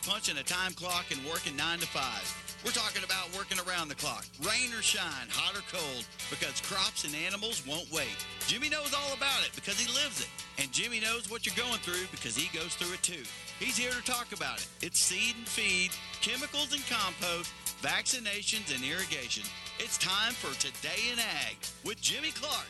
punching a time clock and working 9 to 5. We're talking about working around the clock, rain or shine, hot or cold, because crops and animals won't wait. Jimmy knows all about it because he lives it. And Jimmy knows what you're going through because he goes through it too. He's here to talk about it. It's seed and feed, chemicals and compost, vaccinations and irrigation. It's time for Today in Ag with Jimmy Clark.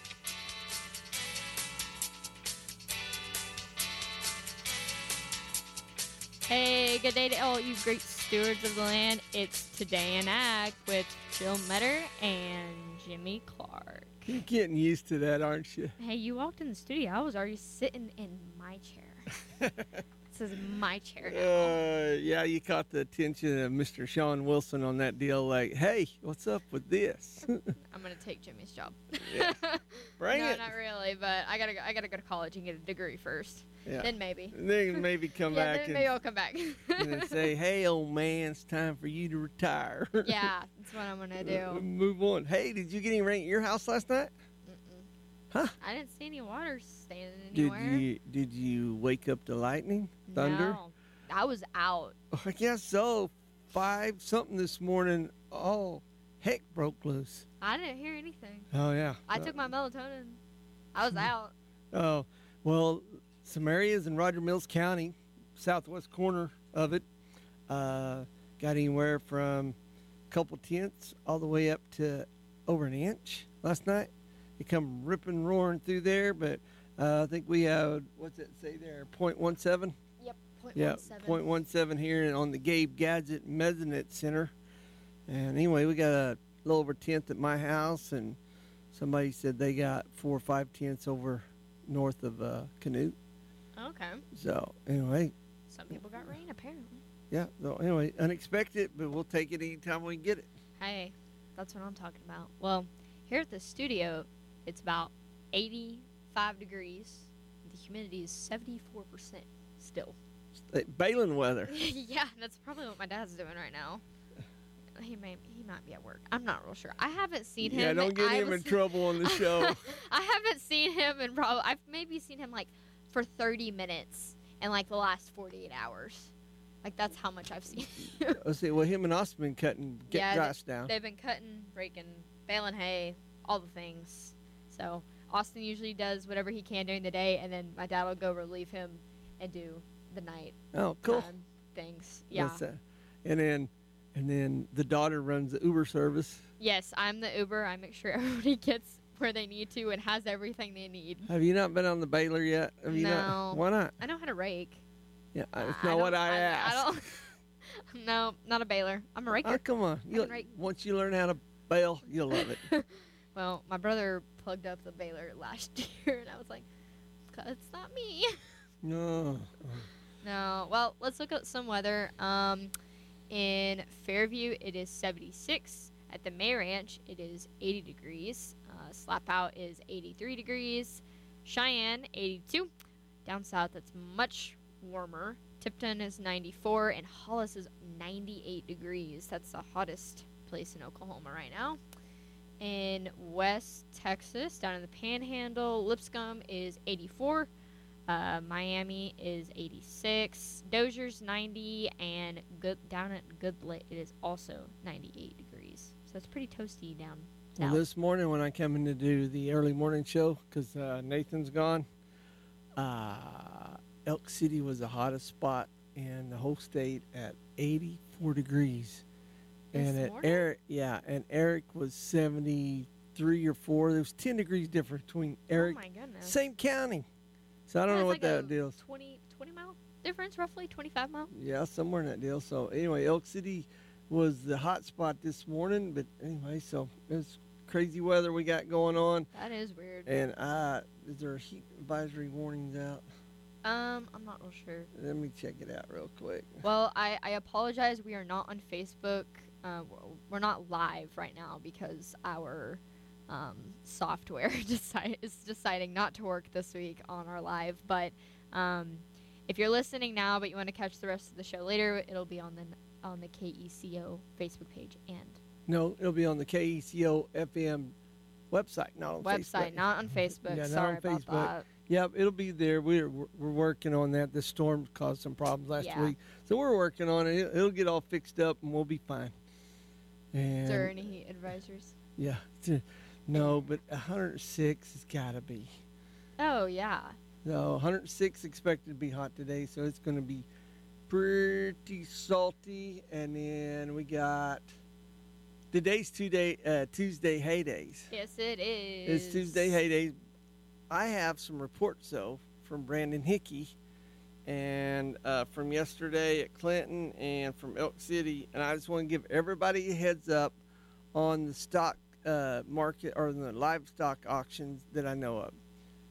Hey, good day to all you great stewards of the land. It's Today in Ag with Jill Metter and Jimmy Clark. You're getting used to that, aren't you? Hey, you walked in the studio. I was already sitting in my chair. This is my chair now. Yeah, you caught the attention of Mr. Sean Wilson on that deal. Like, hey, what's up with this? I'm gonna take Jimmy's job. Yeah. Bring no, it. not really, but I gotta go to college and get a degree first. Yeah. Then maybe. And then maybe come Yeah, back then maybe I'll come back. and then say, hey, old man, it's time for you to retire. Yeah, that's what I'm gonna do. Move on. Hey, did you get any rain at your house last night? Huh? I didn't see any water standing anywhere. Did you wake up to lightning, thunder? No, I was out. I guess so. 5 something this morning. Oh, heck broke loose. I didn't hear anything. Oh yeah. I took my melatonin. I was out. Oh, well, some areas in Roger Mills County, southwest corner of it, got anywhere from a couple tenths all the way up to over an inch last night. It come ripping, roaring through there, but I think we had, what's it say there, 0.17? Yep, 0.17. Yeah, 0.17 here on the Gabe Gadget Mesonet Center. And anyway, we got a little over 10th at my house, and somebody said they got 4 or 5 tenths over north of Canute. Okay. So anyway. Some people got rain, apparently. Yeah, so anyway, unexpected, but we'll take it anytime we can get it. Hey, that's what I'm talking about. Well, here at the studio, it's about 85 degrees. The humidity is 74% still. Balin weather. Yeah, that's probably what my dad's doing right now. He might be at work. I'm not real sure. I haven't seen him. Yeah, don't get him in trouble on the show. I haven't seen him in I've maybe seen him like for 30 minutes in like the last 48 hours. Like that's how much I've seen him. Let's see. Well, him and Austin been cutting grass down. They've been cutting, raking, baling hay, all the things. So Austin usually does whatever he can during the day, and then my dad will go relieve him and do the night. Oh, cool. Things. Yeah. And then the daughter runs the Uber service. Yes, I'm the Uber. I make sure everybody gets where they need to and has everything they need. Have you not been on the baler yet? Have you No. Not? Why not? I know how to rake. Yeah, that's not what I asked. I don't. No, not a baler. I'm a raker. Oh, come on. Once you learn how to bale, you'll love it. Well, my brother plugged up the baler last year, and I was like, it's not me. No. No. Well, let's look at some weather. In Fairview, it is 76. At the May Ranch, it is 80 degrees. Slap Out is 83 degrees. Cheyenne, 82. Down south, it's much warmer. Tipton is 94, and Hollis is 98 degrees. That's the hottest place in Oklahoma right now. In West Texas, down in the Panhandle, Lipscomb is 84. Miami is 86. Dozier's 90, and down at Good Lake, it is also 98 degrees. So it's pretty toasty down south. Well, this morning when I come in to do the early morning show, because Nathan's gone, Elk City was the hottest spot in the whole state at 84 degrees. And Eric was 73 or 4. There was 10 degrees difference between Eric. Oh my goodness. Same county. So I don't know what that deal is. 20 mile difference, roughly 25 mile. Yeah, somewhere in that deal. So anyway, Elk City was the hot spot this morning. But anyway, so it's crazy weather we got going on. That is weird. And is there heat advisory warnings out? I'm not real sure. Let me check it out real quick. Well, I apologize. We are not on Facebook. We're not live right now because our software is deciding not to work this week on our live. But if you're listening now but you want to catch the rest of the show later, it'll be on the KECO Facebook page. And no, it'll be on the KECO FM website, not on Facebook. Not on Facebook. Yeah, Sorry not on Facebook. about that. Yep, it'll be there. We're working on that. The storm caused some problems last Yeah. week, so we're working on it. It'll get all fixed up, and we'll be fine. Is there And any heat advisors? yeah, no, but 106 has got to be. Oh yeah. So 106 expected to be hot today, so it's going to be pretty salty. And then we got today's Tuesday heydays. Yes, it is. It's Tuesday heydays. I have some reports though from Brandon Hickey and from yesterday at Clinton and from Elk City, and I just want to give everybody a heads up on the stock market or the livestock auctions that I know of.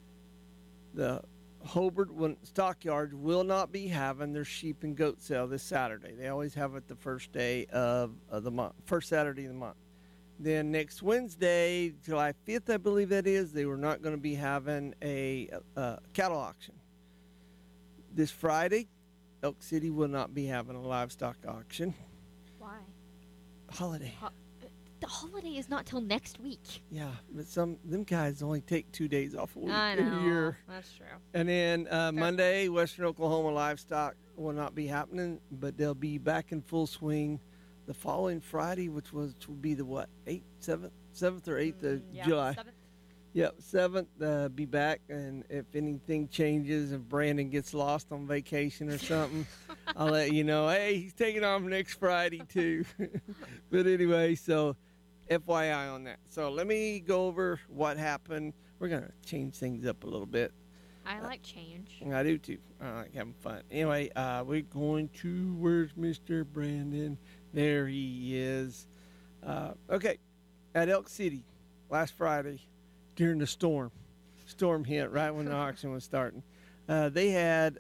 The Hobart Stockyards will not be having their sheep and goat sale this Saturday. They always have it the first day of the month, first Saturday of the month. Then next Wednesday, July 5th, I believe that is, they were not going to be having a cattle auction. This Friday, Elk City will not be having a livestock auction. Why? Holiday. The holiday is not till next week. Yeah, but them guys only take 2 days off a week I a know. year. That's true. And then Monday, Western Oklahoma livestock will not be happening, but they'll be back in full swing the following Friday, which will be the what, 7th or 8th of Yeah, July. 7th. Yep, 7th, be back. And if anything changes, if Brandon gets lost on vacation or something, I'll let you know. Hey, he's taking off next Friday too. But anyway, so FYI on that. So let me go over what happened. We're going to change things up a little bit. I like change. I do too. I like having fun. Anyway, we're going to, where's Mr. Brandon? There he is. Okay, at Elk City last Friday during the storm hit right when the auction was starting. They had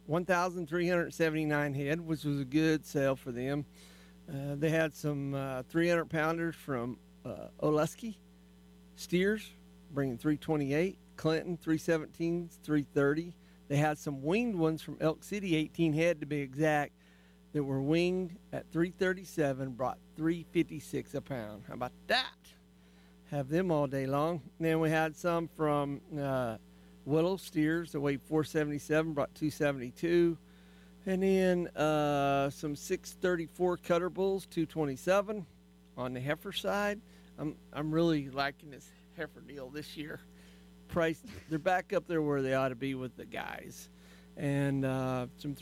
1,379 head, which was a good sale for them. They had some 300 pounders from Oleski steers, bringing 328. Clinton 317s, 330. They had some winged ones from Elk City, 18 head to be exact, that were winged at 337, brought 356 a pound. How about that? Have them all day long. And then we had some from Willow steers that weighed 477, brought 272. And then some 634 cutter bulls, 227 on the heifer side. I'm really liking this heifer deal this year. Price, they're back up there where they ought to be with the guys. And some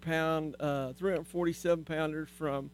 347 pounders from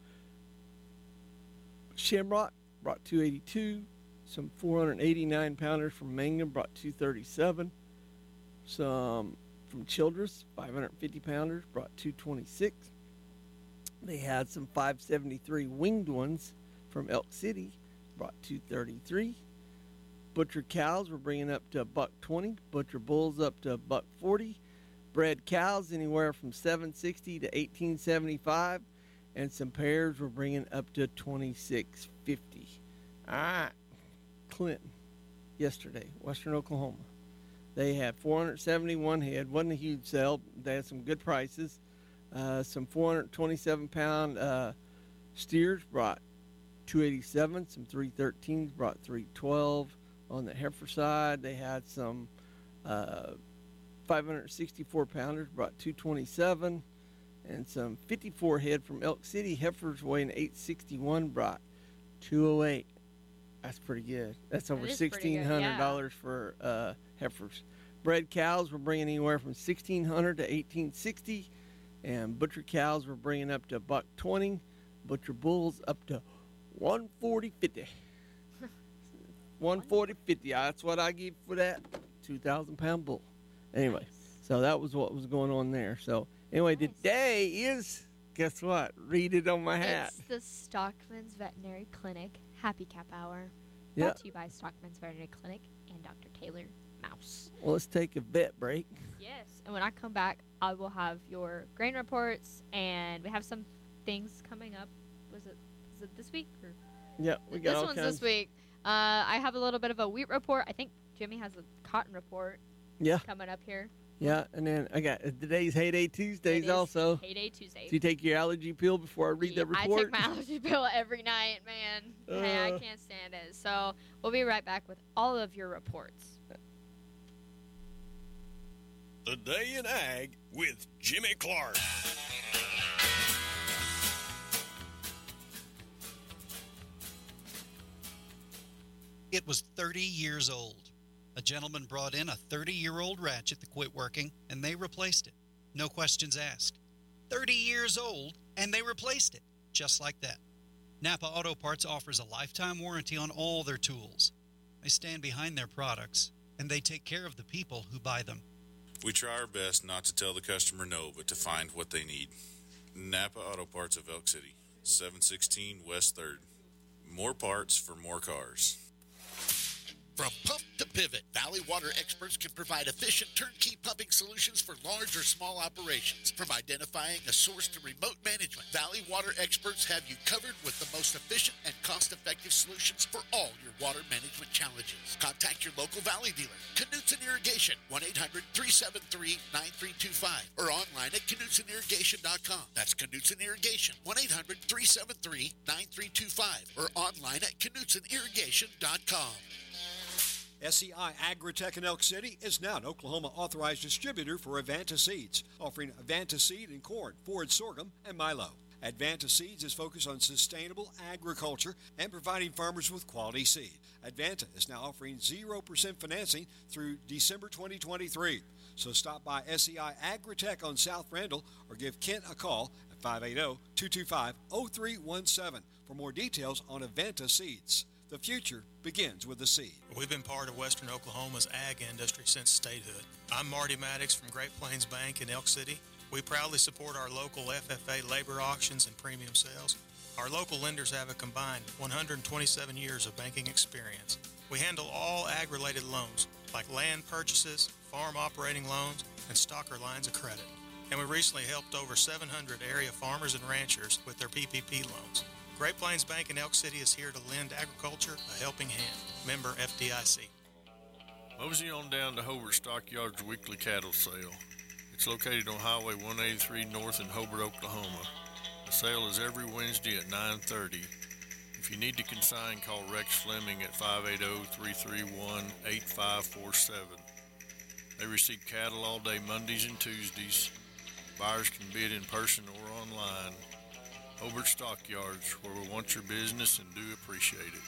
Shamrock, brought 282. Some 489 pounders from Mangum, brought 237. Some from Childress, 550 pounders, brought 226. They had some 573 winged ones from Elk City, brought 233. Butcher cows were bringing up to $120. Butcher bulls up to $140. Bred cows anywhere from $760 to $1875, and some pairs were bringing up to $26.50. All right, Clinton yesterday, Western Oklahoma. They had 471 head. Wasn't a huge sale. They had some good prices. Some 427-pound steers brought 287. Some 313s brought 312. On the heifer side, they had some 564 pounders brought 227, and some 54 head from Elk City heifers weighing 861 brought 208. That's pretty good. That's over $1,600 for heifers. Bred cows were bringing anywhere from $1,600 to $1,860, and butcher cows were bringing up to $120. Butcher bulls up to $140.50. $140.50. That's what I give for that 2,000-pound bull. Anyway, so that was what was going on there. So anyway, today is, guess what? Read it on my hat. It's the Stockman's Veterinary Clinic Happy Cap Hour. Yeah. Brought to you by Stockman's Veterinary Clinic and Dr. Taylor Mouse. Well, let's take a vet break. Yes, and when I come back, I will have your grain reports, and we have some things coming up. Is it this week? Or? Yeah, we got this all one's kinds. this week. I have a little bit of a wheat report. I think Jimmy has a cotton report coming up here. Yeah, and then I got today's Heyday Tuesdays It is also. Heyday Tuesday. Do you take your allergy pill before I read that report? I take my allergy pill every night, man. Hey, I can't stand it. So we'll be right back with all of your reports. Today in Ag with Jimmy Clark. It was 30 years old. A gentleman brought in a 30-year-old ratchet that quit working, and they replaced it. No questions asked. 30 years old, and they replaced it, just like that. Napa Auto Parts offers a lifetime warranty on all their tools. They stand behind their products, and they take care of the people who buy them. We try our best not to tell the customer no, but to find what they need. Napa Auto Parts of Elk City, 716 West 3rd. More parts for more cars. From pump to pivot, Valley Water experts can provide efficient turnkey pumping solutions for large or small operations. From identifying a source to remote management, Valley Water experts have you covered with the most efficient and cost-effective solutions for all your water management challenges. Contact your local Valley dealer, Knutson Irrigation, 1-800-373-9325, or online at KnutSonIrrigation.com. That's Knutson Irrigation, 1-800-373-9325, or online at KnutSonIrrigation.com. SCI Agritech in Elk City is now an Oklahoma authorized distributor for Advanta Seeds, offering Advanta Seed in corn, forage sorghum, and milo. Advanta Seeds is focused on sustainable agriculture and providing farmers with quality seed. Advanta is now offering 0% financing through December 2023. So stop by SCI Agritech on South Randall or give Kent a call at 580-225-0317 for more details on Advanta Seeds. The future begins with the seed. We've been part of Western Oklahoma's ag industry since statehood. I'm Marty Maddox from Great Plains Bank in Elk City. We proudly support our local FFA labor auctions and premium sales. Our local lenders have a combined 127 years of banking experience. We handle all ag-related loans, like land purchases, farm operating loans, and stocker lines of credit. And we recently helped over 700 area farmers and ranchers with their PPP loans. Great Plains Bank in Elk City is here to lend agriculture a helping hand. Member FDIC. Mosey on down to Hobart Stockyards weekly cattle sale. It's located on Highway 183 north in Hobart, Oklahoma. The sale is every Wednesday at 9:30. If you need to consign, call Rex Fleming at 580-331-8547. They receive cattle all day Mondays and Tuesdays. Buyers can bid in person or online. Hobart Stockyards, where we want your business and do appreciate it.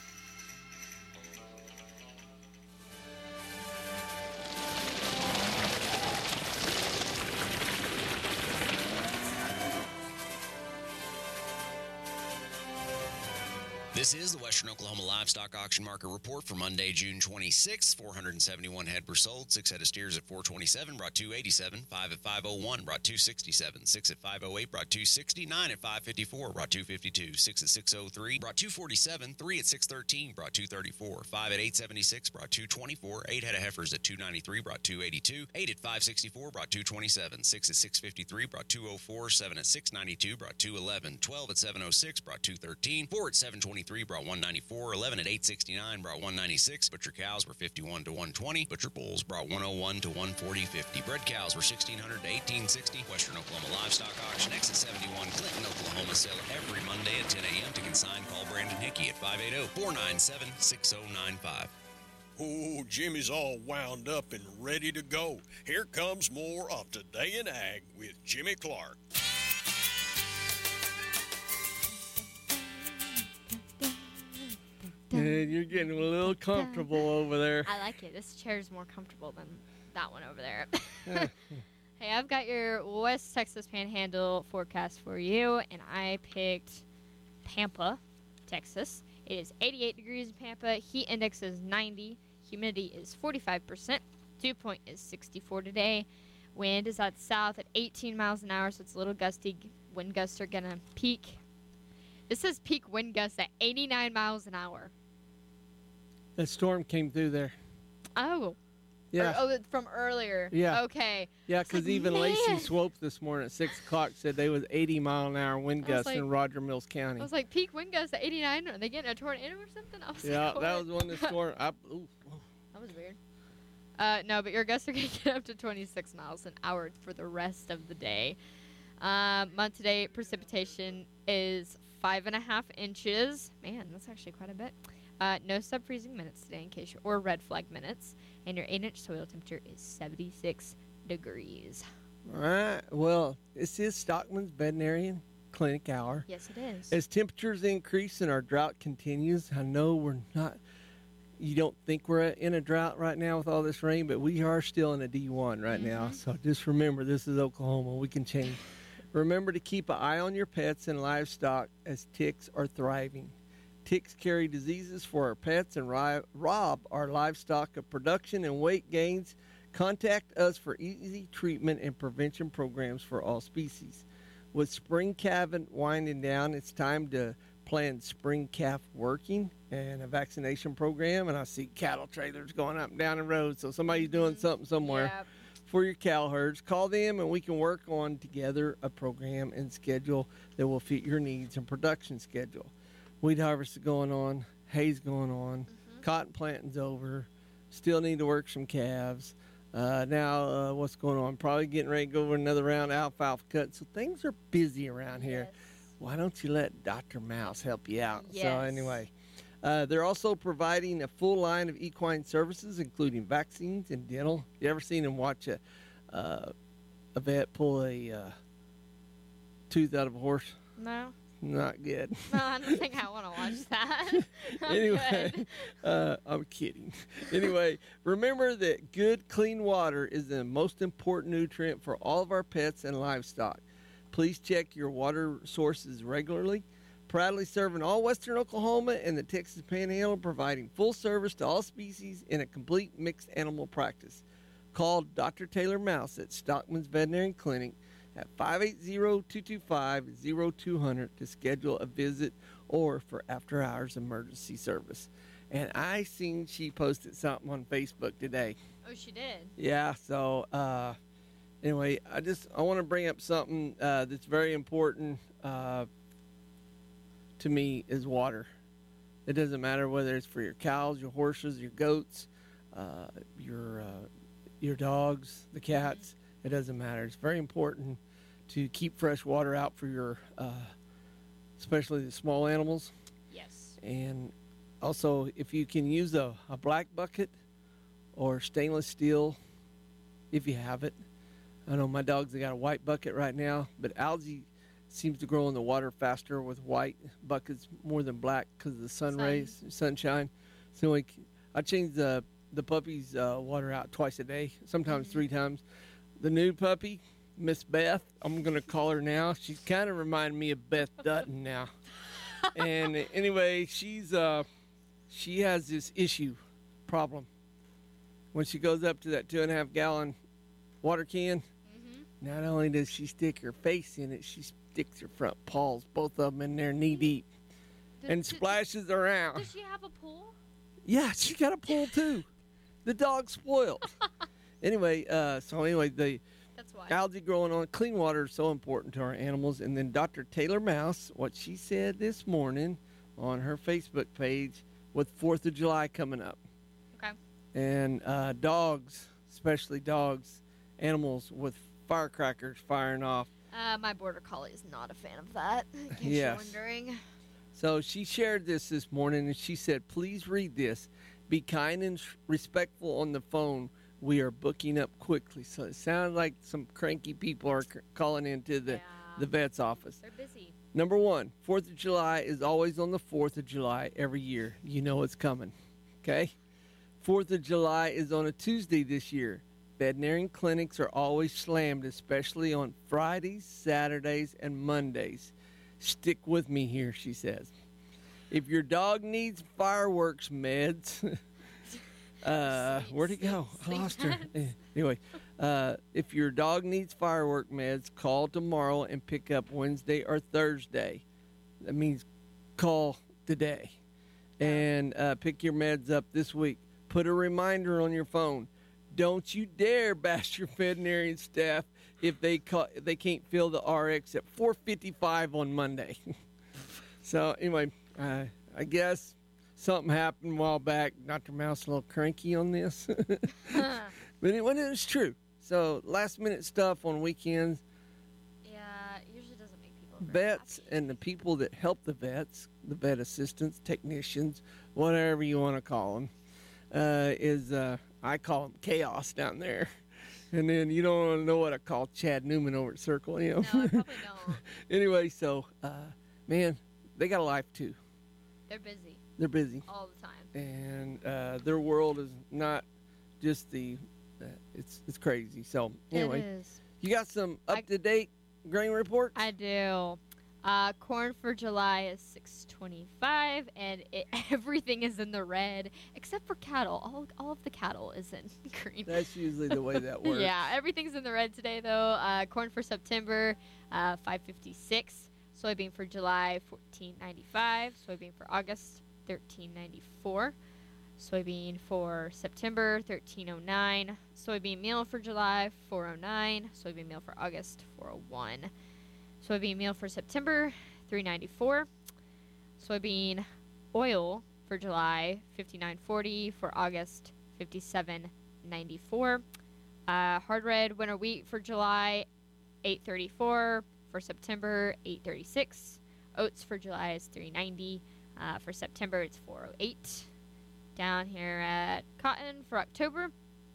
This is the Western Oklahoma Livestock Auction Market Report for Monday, June 26th. 471 head were sold. 6 head of steers at 427, brought 287. 5 at 501, brought 267. 6 at 508, brought 260. 9 at 554, brought 252. 6 at 603, brought 247. 3 at 613, brought 234. 5 at 876, brought 224. 8 head of heifers at 293, brought 282. 8 at 564, brought 227. 6 at 653, brought 204. 7 at 692, brought 211. 12 at 706, brought 213. 4 at 723, brought 194. 11 at 869, brought 196. Butcher cows were 51 to 120. Butcher bulls brought 101 to 140.50. Bred cows were 1600 to 1860. Western Oklahoma Livestock Auction, exit 71, Clinton, Oklahoma. Sale every Monday at 10 a.m. To consign, call Brandon Hickey at 580-497-6095. Oh, Jimmy's all wound up and ready to go. Here comes more of Today in Ag with Jimmy Clark. You're getting a little comfortable over there. I like it. This chair is more comfortable than that one over there. Hey, I've got your West Texas Panhandle forecast for you, and I picked Pampa, Texas. It is 88 degrees in Pampa. Heat index is 90. Humidity is 45%. Dew point is 64 today. Wind is out south at 18 miles an hour, so it's a little gusty. Wind gusts are going to peak. This says peak wind gusts at 89 miles an hour. That storm came through there. Oh. Yeah. From earlier. Yeah. Okay. Yeah, because even man. Lacey Swope this morning at 6 o'clock said they was 80-mile-an-hour wind gusts like- in Roger Mills County. I was like, peak wind gusts at 89. Are they getting a tornado or something? I was Yeah, like, that what? was one of the storm. That was weird. No, but your gusts are going to get up to 26 miles an hour for the rest of the day. Month-to-date precipitation is 5.5 inches. Man, that's actually quite a bit. No sub-freezing minutes today or red flag minutes. And your 8-inch soil temperature is 76 degrees. All right. Well, this is Stockman's Veterinarian Clinic Hour. Yes, it is. As temperatures increase and our drought continues, I know we're not, you don't think we're in a drought right now with all this rain, but we are still in a D1 right now. So just remember, this is Oklahoma. We can change. Remember to keep an eye on your pets and livestock as ticks are thriving. Ticks carry diseases for our pets and rob our livestock of production and weight gains. Contact us for easy treatment and prevention programs for all species. With spring calving winding down, it's time to plan spring calf working and a vaccination program. And I see cattle trailers going up and down the road, so somebody's doing something somewhere. Yep. For your cow herds. Call them and we can work on together a program and schedule that will fit your needs and production schedule. Weed harvest is going on, hay's going on, cotton planting's over, still need to work some calves. Now what's going on? Probably getting ready to go over another round of alfalfa cut. So things are busy around here. Yes. Why don't you let Dr. Mouse help you out? Yes. So anyway. They're also providing a full line of equine services, including vaccines and dental. You ever seen them watch a vet pull a tooth out of a horse? No. Not good. No, I don't think I want to watch that. I'm Anyway, good. I'm kidding. Anyway, remember that good, clean water is the most important nutrient for all of our pets and livestock. Please check your water sources regularly. Proudly serving all western Oklahoma and the Texas Panhandle, providing full service to all species in a complete mixed animal practice. Call Dr. Taylor Mouse at Stockman's Veterinary Clinic at 580-225-0200 to schedule a visit or for after-hours emergency service. And I seen she posted something on Facebook today. Oh, she did? Yeah, so anyway, I want to bring up something that's very important to me is water. It doesn't matter whether it's for your cows, your horses, your goats, your dogs, the cats. It doesn't matter. It's very important to keep fresh water out for your, especially the small animals. Yes. And also, if you can use a black bucket or stainless steel, if you have it. I know my dogs, they got a white bucket right now, but algae seems to grow in the water faster with white buckets more than black because of the rays, sunshine. So I change the puppy's water out twice a day, sometimes 3 times. The new puppy, Miss Beth, I'm going to call her now. She's kind of reminding me of Beth Dutton now. And anyway, she has this problem. When she goes up to that 2.5 gallon water can, not only does she stick her face in it, she sticks her front paws, both of them in there knee deep, and splashes around. Does she have a pool? Yeah, she got a pool too. The dog's spoiled. Anyway, the That's why. algae growing on clean water is so important to our animals. And then Dr. Taylor Mouse, what she said this morning on her Facebook page with 4th of July coming up. Okay. And dogs, especially dogs, animals with firecrackers firing off. My border collie is not a fan of that, in case Yes. you're wondering. So she shared this morning, and she said, please read this. Be kind and respectful on the phone. We are booking up quickly. So it sounds like some cranky people are calling into the vet's office. They're busy. Number 1, 4th of July is always on the 4th of July every year. You know it's coming, okay? 4th of July is on a Tuesday this year. Veterinarian clinics are always slammed, especially on Fridays, Saturdays, and Mondays. Stick with me here, she says. If your dog needs fireworks meds, where'd he go? I lost her. Anyway, if your dog needs firework meds, call tomorrow and pick up Wednesday or Thursday. That means call today and pick your meds up this week. Put a reminder on your phone. Don't you dare bash your veterinarian staff if they can't fill the RX at 4:55 on Monday. So anyway, I guess something happened a while back. Dr. Mouse a little cranky on this. But anyway, it's true. So last minute stuff on weekends. Yeah, it usually doesn't make people very Vets and the people that help the vets, the vet assistants, technicians, whatever you want to call them, I call them chaos down there. And then you don't know what I call Chad Newman over at Circle M. No, I probably don't. Anyway, so, man, they got a life too. They're busy. They're busy. All the time. And their world is not just it's crazy. So, anyway, It is. you got some up-to-date grain reports? I do. Corn for July is $6.25, and everything is in the red except for cattle. All of the cattle is in green. That's usually the way that works. Yeah, everything's in the red today though. Corn for September, $5.56. Soybean for July, $14.95. Soybean for August, $13.94. Soybean for September, $13.09. Soybean meal for July, $4.09. Soybean meal for August, $4.01. Soybean meal for September, $3.94. Soybean oil for July, $59.40. For August, $57.94. Hard red winter wheat for July, $8.34. For September, $8.36. Oats for July is $3.90. For September, it's $4.08. Down here at cotton for October,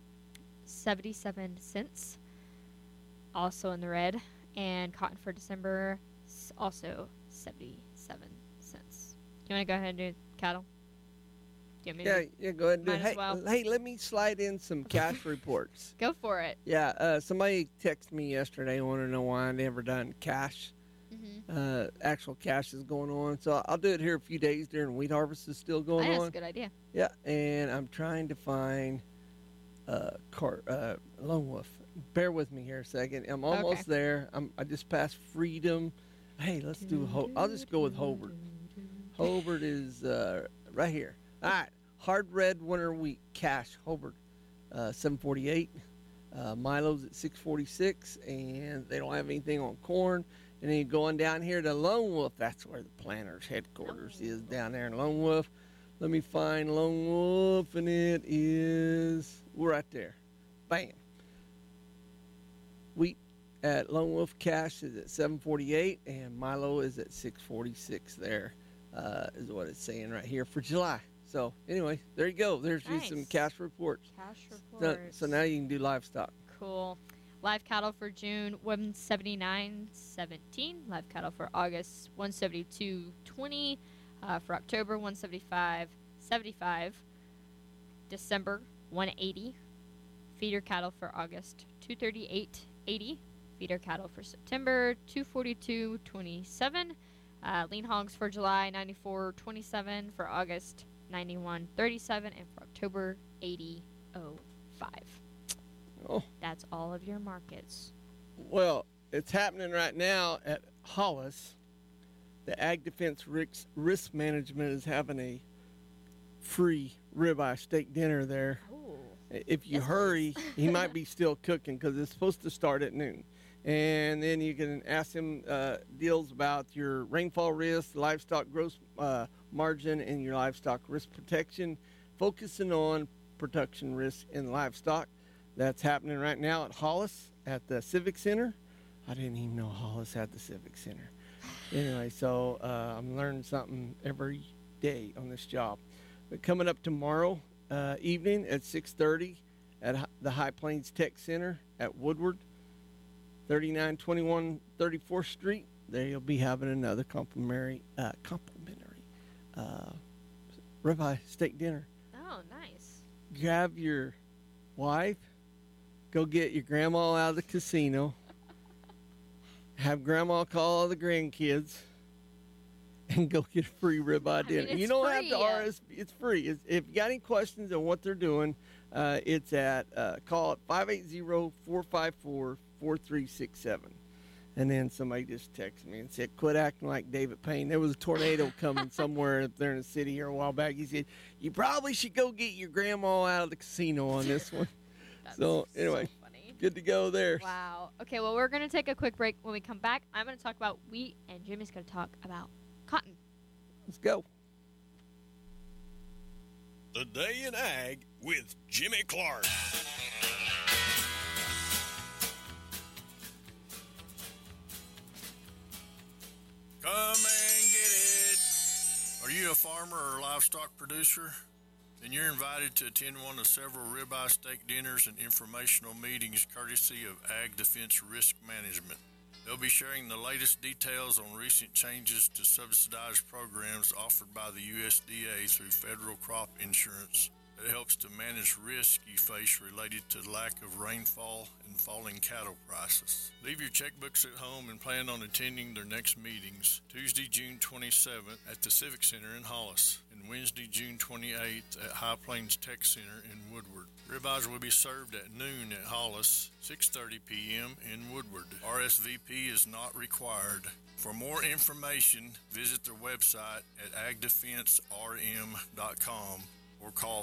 77 cents. Also in the red. And cotton for December, also 77 cents. Do you want to go ahead and do cattle? Do you want me to Yeah, go ahead and do it. Might as well. Hey, let me slide in some cash reports. Go for it. Yeah, somebody texted me yesterday, wanted to know why I never done cash. Actual cash is going on, so I'll do it here a few days during wheat harvest is still going I think on. that's a good idea. Yeah, and I'm trying to find Lone Wolf. Bear with me here a second. I'm almost there. I just passed Freedom. Hey, let's do. I'll just go with Hobart. Hobart is right here. All right, hard red winter wheat cash Hobart, $7.48. Milo's at $6.46, and they don't have anything on corn. And then going down here to Lone Wolf, that's where the planter's headquarters is, down there in Lone Wolf. Let me find Lone Wolf, and it is right there. Bam. Wheat at Lone Wolf cash is at $7.48, and Milo is at $6.46 there, is what it's saying right here for July. So, anyway, there you go. There's just some Nice. cash reports. Cash reports. So now you can do livestock. Cool. Live cattle for June, 179.17. Live cattle for August, 172.20. For October, 175.75. December, 180. Feeder cattle for August, 238.80. Feeder cattle for September, 242.27. Lean hogs for July, 94.27. For August, 91.37. And for October, 80.05. Oh. That's all of your markets. Well, it's happening right now at Hollis. The Ag Defense Risk Management is having a free ribeye steak dinner there. Ooh. If you hurry, he might be still cooking because it's supposed to start at noon. And then you can ask him deals about your rainfall risk, livestock gross margin, and your livestock risk protection, focusing on production risk in livestock. That's happening right now at Hollis at the Civic Center. I didn't even know Hollis had the Civic Center. Anyway, so I'm learning something every day on this job. But coming up tomorrow evening at 6:30 at the High Plains Tech Center at Woodward, 3921 34th Street. There you'll be having another complimentary ribeye steak dinner. Oh, nice. Grab your wife, go get your grandma out of the casino, have grandma call all the grandkids, and go get a free ribeye dinner. it's You don't have free. to RSVP. It's free. If you got any questions on what they're doing, it's at call at 580-454-4367. And then somebody just texted me and said, quit acting like David Payne. There was a tornado coming somewhere up there in the city here a while back. He said, you probably should go get your grandma out of the casino on this one. So, anyway, so funny. good to go there. Wow. Okay, well, we're going to take a quick break. When we come back, I'm going to talk about wheat, and Jimmy's going to talk about cotton. Let's go. The Day in Ag with Jimmy Clark. Come and get it. Are you a farmer or livestock producer? then you're invited to attend one of several ribeye steak dinners and informational meetings courtesy of Ag Defense Risk Management. They'll be sharing the latest details on recent changes to subsidized programs offered by the USDA through federal crop insurance that helps to manage risk you face related to lack of rainfall and falling cattle prices. Leave your checkbooks at home and plan on attending their next meetings, Tuesday, June 27th at the Civic Center in Hollis and Wednesday, June 28th at High Plains Tech Center in Woodward. Ribeyes will be served at noon at Hollis, 6:30 p.m. in Woodward. RSVP is not required. For more information, visit their website at agdefenserm.com or call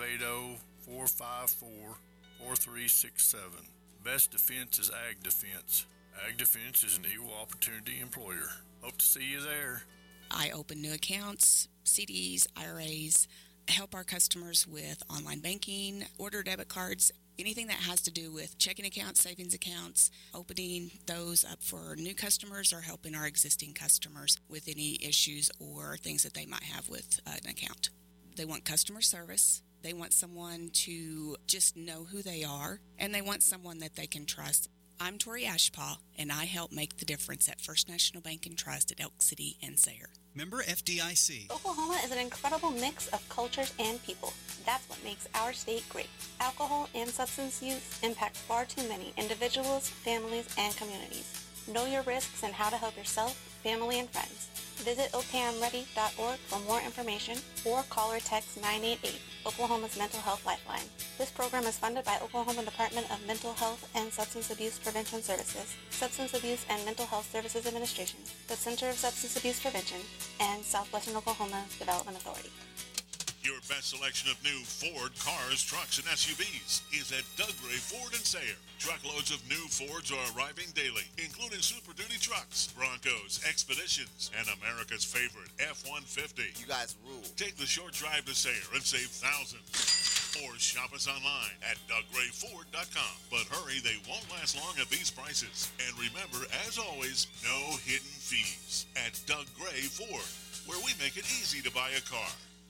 580-454-4367. Best defense is Ag Defense. Ag Defense is an equal opportunity employer. Hope to see you there. I open new accounts, CDs, IRAs, help our customers with online banking, order debit cards, anything that has to do with checking accounts, savings accounts, opening those up for new customers or helping our existing customers with any issues or things that they might have with an account. They want customer service. They want someone to just know who they are, and they want someone that they can trust. I'm Tori Ashpaw, and I help make the difference at First National Bank and Trust at Elk City and Sayre. Member FDIC. Oklahoma is an incredible mix of cultures and people. That's what makes our state great. Alcohol and substance use impact far too many individuals, families, and communities. Know your risks and how to help yourself, family, and friends. Visit OKI'mReady.org for more information or call or text 988, Oklahoma's Mental Health Lifeline. This program is funded by Oklahoma Department of Mental Health and Substance Abuse Prevention Services, Substance Abuse and Mental Health Services Administration, the Center of Substance Abuse Prevention, and Southwestern Oklahoma Development Authority. Your best selection of new Ford cars, trucks, and SUVs is at Doug Gray Ford in Sayre. Truckloads of new Fords are arriving daily, including Super Duty trucks, Broncos, Expeditions, and America's favorite F-150. You guys rule. Take the short drive to Sayre and save thousands. Or shop us online at DougGrayFord.com. But hurry, they won't last long at these prices. And remember, as always, no hidden fees at Doug Gray Ford, where we make it easy to buy a car.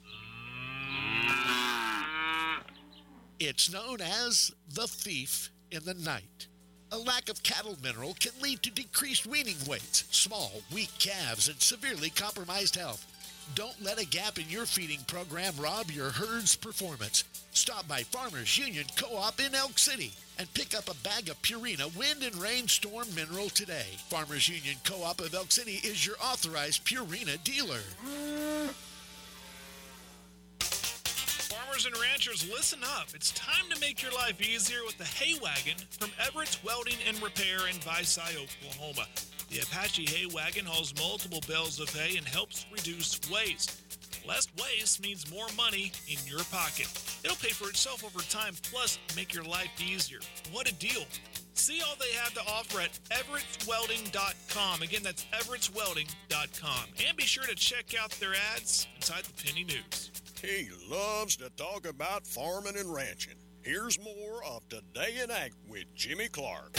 It's known as the thief in the night. A lack of cattle mineral can lead to decreased weaning weights, small, weak calves, and severely compromised health. Don't let a gap in your feeding program rob your herd's performance. Stop by Farmers Union Co-op in Elk City and pick up a bag of Purina Wind and Rainstorm Mineral today. Farmers Union Co-op of Elk City is your authorized Purina dealer. Farmers and ranchers, listen up. It's time to make your life easier with the Hay Wagon from Everett's Welding and Repair in Visay, Oklahoma. The Apache Hay Wagon hauls multiple bales of hay and helps reduce waste. Less waste means more money in your pocket. It'll pay for itself over time, plus make your life easier. What a deal. See all they have to offer at everettswelding.com. Again, that's everettswelding.com. And be sure to check out their ads inside the Penny News. He loves to talk about farming and ranching. Here's more of Today in Ag with Jimmy Clark.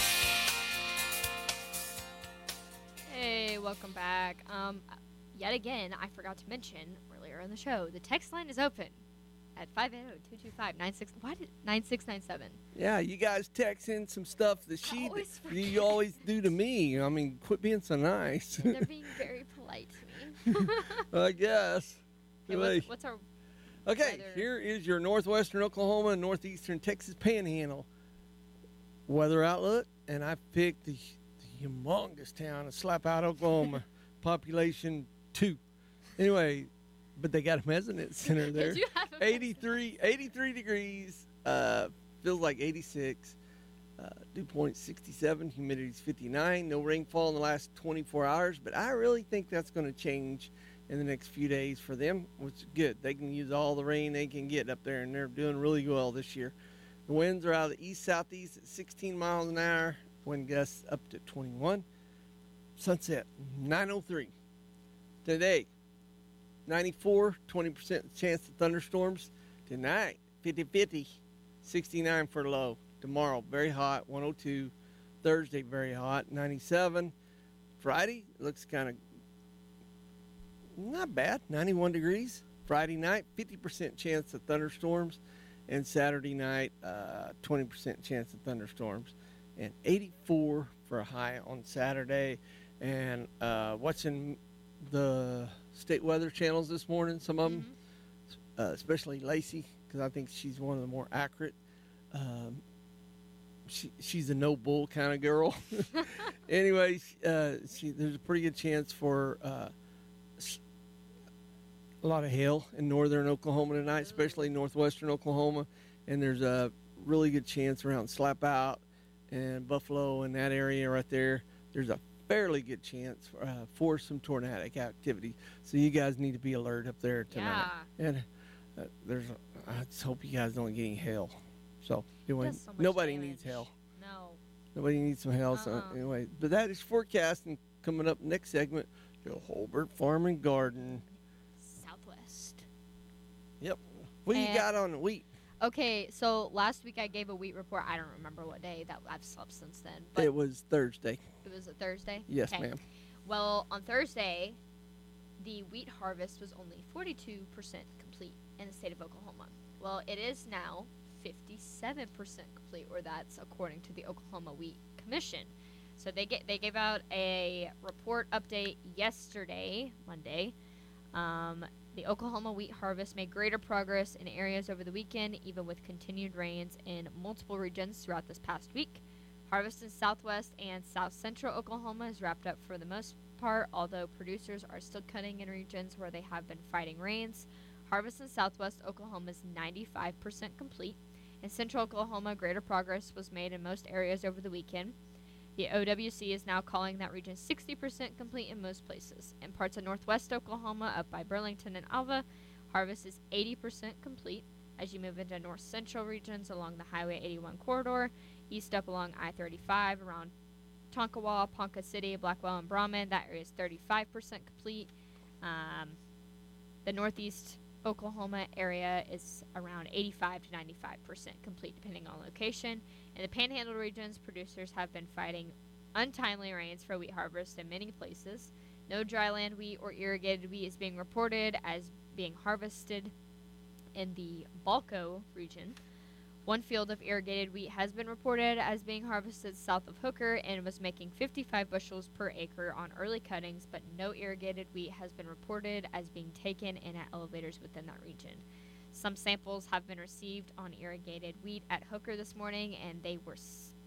Hey, welcome back. Yet again, I forgot to mention earlier in the show, the text line is open at 580-225-9697. Yeah, you guys text in some stuff that you always do to me. I mean, quit being so nice. They're being very polite to me. I guess. Hey, what's our Okay, weather? Here is your northwestern Oklahoma and northeastern Texas panhandle weather outlook, and I picked the humongous town of Slapout, Oklahoma, population 2. Anyway, but they got a measurement center there. 83 degrees, feels like 86, dew point 67, humidity's 59, no rainfall in the last 24 hours, but I really think that's going to change in the next few days for them, which is good. They can use all the rain they can get up there, and they're doing really well this year. The winds are out of the east-southeast at 16 miles an hour, wind gusts up to 21. Sunset, 9:03. Today, 94, 20% chance of thunderstorms. Tonight, 50-50, 69 for the low. Tomorrow, very hot, 102. Thursday, very hot, 97. Friday, looks kind of not bad, 91 degrees. Friday night, 50% chance of thunderstorms. And Saturday night, 20% chance of thunderstorms. And 84 for a high on Saturday. And watching the state weather channels this morning, some of them, especially Lacey, because I think she's one of the more accurate. She's a no bull kind of girl. Anyway, there's a pretty good chance for a lot of hail in northern Oklahoma tonight, especially northwestern Oklahoma. And there's a really good chance around Slap Out and Buffalo and that area right there. There's a fairly good chance for some tornadic activity. So you guys need to be alert up there tonight. Yeah. And I just hope you guys don't get any hail. So anyway, nobody needs hail. No. Nobody needs some hail. So anyway, but that is forecasting. Coming up next segment, the Holbert Farm and Garden. Southwest. Yep. What do you got on the wheat? Okay, so last week I gave a wheat report. I don't remember what day. That I've slept since then. But it was Thursday. It was a Thursday? Yes, ma'am. Well, on Thursday, the wheat harvest was only 42% complete in the state of Oklahoma. Well, it is now 57% complete, or that's according to the Oklahoma Wheat Commission. So they gave out a report update yesterday, Monday. The Oklahoma wheat harvest made greater progress in areas over the weekend, even with continued rains in multiple regions throughout this past week. Harvest in southwest and south central Oklahoma is wrapped up for the most part, although producers are still cutting in regions where they have been fighting rains. Harvest in southwest Oklahoma is 95% complete. In central Oklahoma, greater progress was made in most areas over the weekend. The OWC is now calling that region 60% complete in most places. In parts of northwest Oklahoma, up by Burlington and Alva, harvest is 80% complete. As you move into north central regions along the Highway 81 corridor, east up along I-35 around Tonkawa, Ponca City, Blackwell, and Brahman, that area is 35% complete. The northeast Oklahoma area is around 85 to 95% complete, depending on location. In the Panhandle regions, producers have been fighting untimely rains for wheat harvest in many places. No dryland wheat or irrigated wheat is being reported as being harvested in the Balco region. One field of irrigated wheat has been reported as being harvested south of Hooker and was making 55 bushels per acre on early cuttings, but no irrigated wheat has been reported as being taken in at elevators within that region. Some samples have been received on irrigated wheat at Hooker this morning, and they were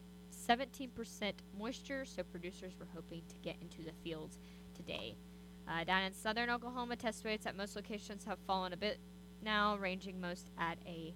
17% moisture, so producers were hoping to get into the fields today. Down in southern Oklahoma, test weights at most locations have fallen a bit now, ranging most at a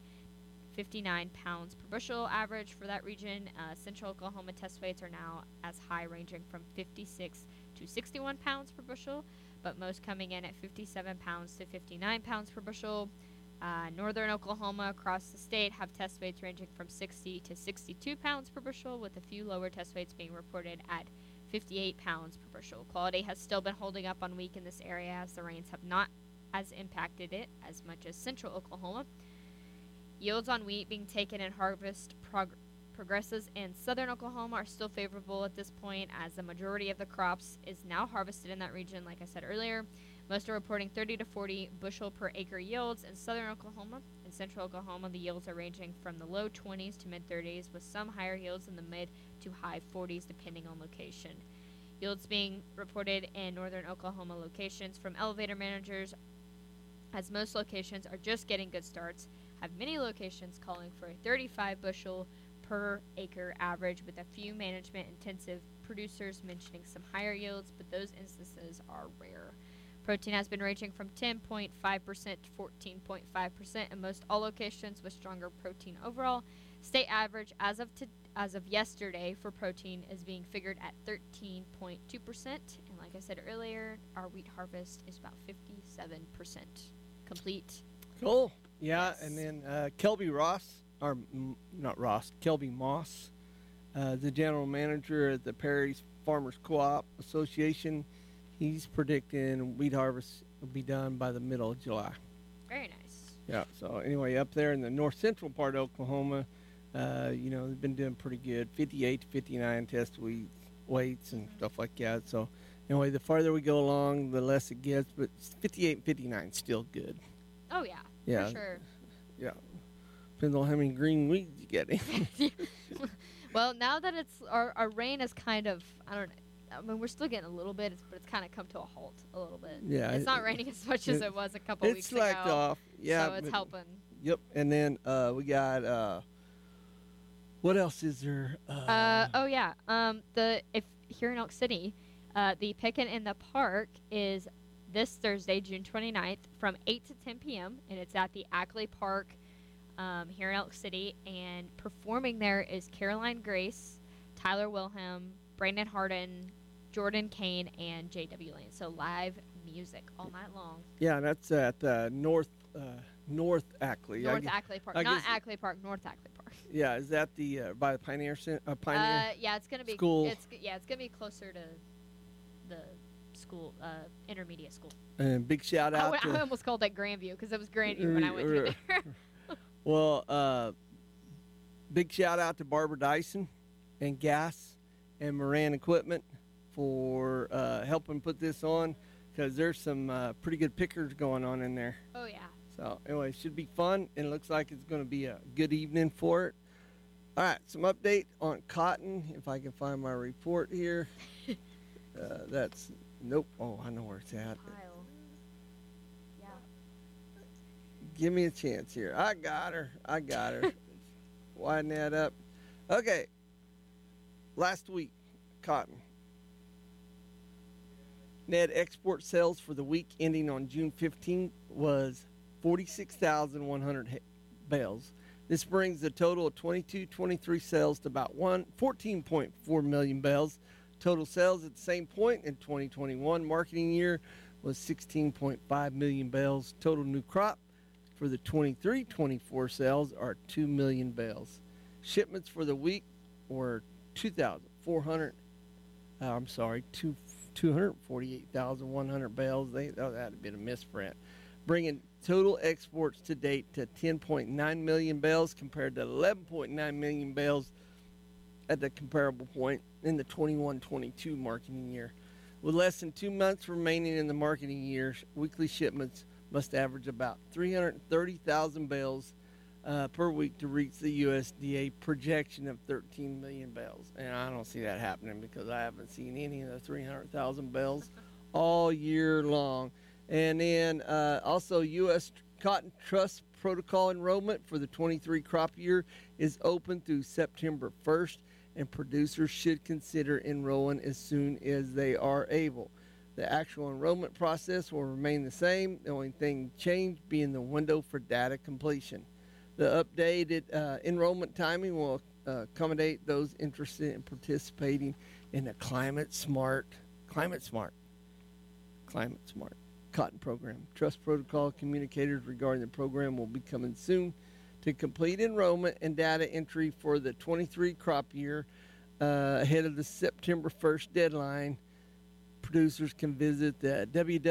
59 pounds per bushel average for that region. Central Oklahoma test weights are now as high, ranging from 56 to 61 pounds per bushel, but most coming in at 57 pounds to 59 pounds per bushel. Northern Oklahoma across the state have test weights ranging from 60 to 62 pounds per bushel, with a few lower test weights being reported at 58 pounds per bushel. Quality has still been holding up on wheat in this area, as the rains have not as impacted it as much as central Oklahoma. Yields on wheat being taken in harvest progresses in southern Oklahoma are still favorable at this point, as the majority of the crops is now harvested in that region, like I said earlier. Most are reporting 30 to 40 bushel per acre yields in southern Oklahoma. In central Oklahoma, the yields are ranging from the low 20s to mid 30s, with some higher yields in the mid to high 40s depending on location. Yields being reported in northern Oklahoma locations from elevator managers, as most locations are just getting good starts, have many locations calling for a 35 bushel per acre average, with a few management intensive producers mentioning some higher yields, but those instances are rare. Protein has been ranging from 10.5% to 14.5% in most all locations, with stronger protein overall. State average as of yesterday for protein is being figured at 13.2%, and like I said earlier, our wheat harvest is about 57% complete. Cool. Yeah, yes. And then Kelby Moss, the general manager at the Perry's Farmers Co-op Association, he's predicting wheat harvest will be done by the middle of July. Very nice. Yeah, so anyway, up there in the north central part of Oklahoma, they've been doing pretty good, 58 to 59 test weights and stuff like that. So anyway, the farther we go along, the less it gets, but 58 and 59 is still good. Oh, yeah. Yeah. For sure. Yeah. Depends on how many green weeds you get in. Well, now that it's our rain is kind of, I don't know. I mean, we're still getting a little bit, but it's kind of come to a halt a little bit. Yeah, it's not raining as much as it was a couple weeks ago. It's slacked off. Yeah, so it's helping. Yep, and then we got what else is there? If here in Elk City, the Pickin' in the Park is this Thursday, June 29th, from 8 to 10 p.m. and it's at the Ackley Park here in Elk City. And performing there is Caroline Grace, Tyler Wilhelm, Brandon Harden, Jordan Kane, and J.W. Lane. So live music all night long. Yeah, that's at North Ackley. North Ackley Park, not Ackley Park, North Ackley Park. Yeah, is that the by the Pioneer Pioneer? Yeah, it's gonna be school. It's gonna be closer to the school, intermediate school. And big shout out. I almost called that Grandview because it was Grandview when I went through there. Well, big shout out to Barbara Dyson and Gas and Moran Equipment for helping put this on, because there's some pretty good pickers going on in there. Oh, yeah. So, anyway, it should be fun, and it looks like it's going to be a good evening for it. All right, some update on cotton, if I can find my report here. Nope. Oh, I know where it's at. Yeah. Give me a chance here. I got her. Widen that up. Okay. Last week, cotton. Net export sales for the week ending on June 15th was 46,100 bales. This brings the total of 22-23 sales to about 14.4 million bales. Total sales at the same point in 2021 marketing year was 16.5 million bales. Total new crop for the 23-24 sales are 2 million bales. Shipments for the week were 248,100 bales. That had been a misprint, bringing total exports to date to 10.9 million bales compared to 11.9 million bales at the comparable point in the 21-22 marketing year. With less than 2 months remaining in the marketing year, weekly shipments must average about 330,000 bales per week to reach the USDA projection of 13 million bales. And I don't see that happening because I haven't seen any of the 300,000 bales all year long. And then also U.S. Cotton Trust Protocol enrollment for the 23 crop year is open through September 1st, and producers should consider enrolling as soon as they are able. The actual enrollment process will remain the same, the only thing changed being the window for data completion. The updated enrollment timing will accommodate those interested in participating in the Climate Smart Cotton Program. Trust Protocol communicators regarding the program will be coming soon. To complete enrollment and data entry for the 23 crop year ahead of the September 1st deadline, producers can visit the